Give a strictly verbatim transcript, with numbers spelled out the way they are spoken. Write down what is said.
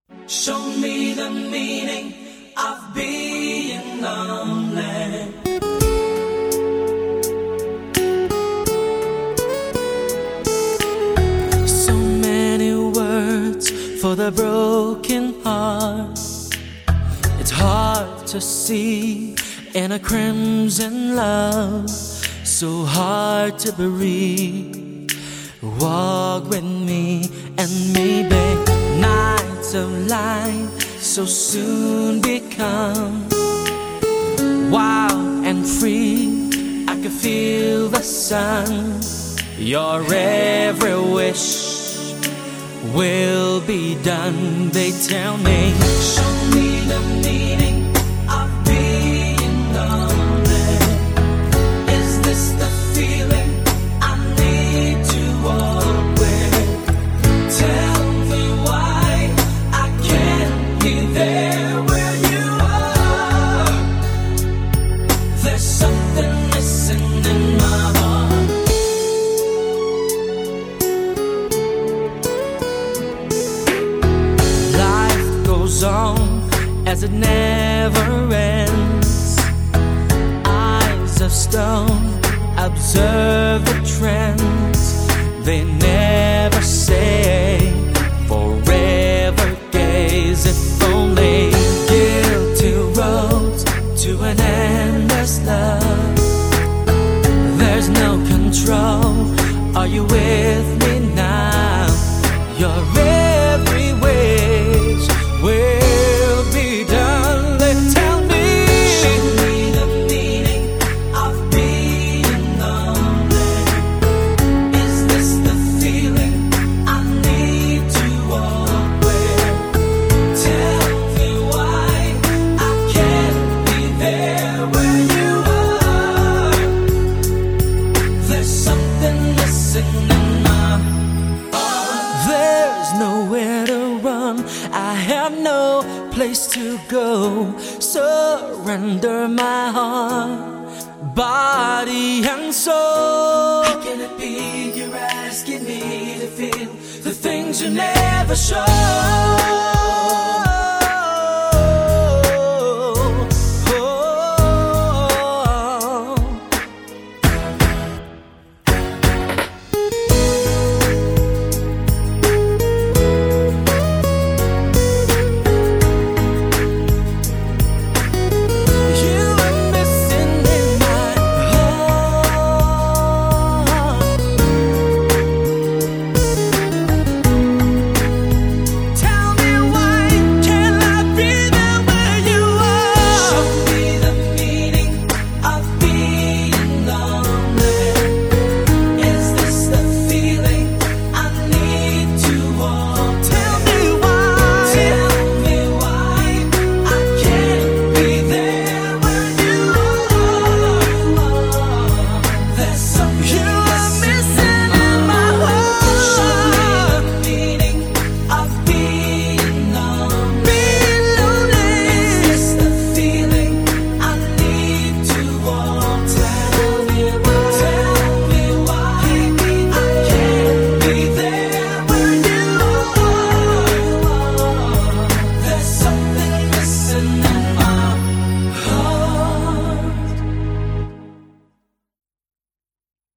Show me the meaning of being lonely. So many words for the broken heart. It's hard to see in a crimson love, so hard to breathe. Walk with me and maybe nights of light so soon become wild and free. I can feel the sun. Your every wish will be done. They tell me, show me the meaning of being lonely. Is this the feeling I need to walk with? Tell me why I can't be there where you are. There's something missing in my heart. Life goes on as it never ends. Eyes of stone observe the trends. They never say forever gaze. If only guilty roads to an endless love. There's no control. Are you with me now? Your every wish will be done. They tell me, show me the meaning of being lonely. Is this the feeling I need to walk with? Tell me why I can't be there where you are. There's something missing in my heart. There's nowhere to run. I have no place to go. Surrender my heart, body and soul. How can it be you're asking me to feel the things you never show?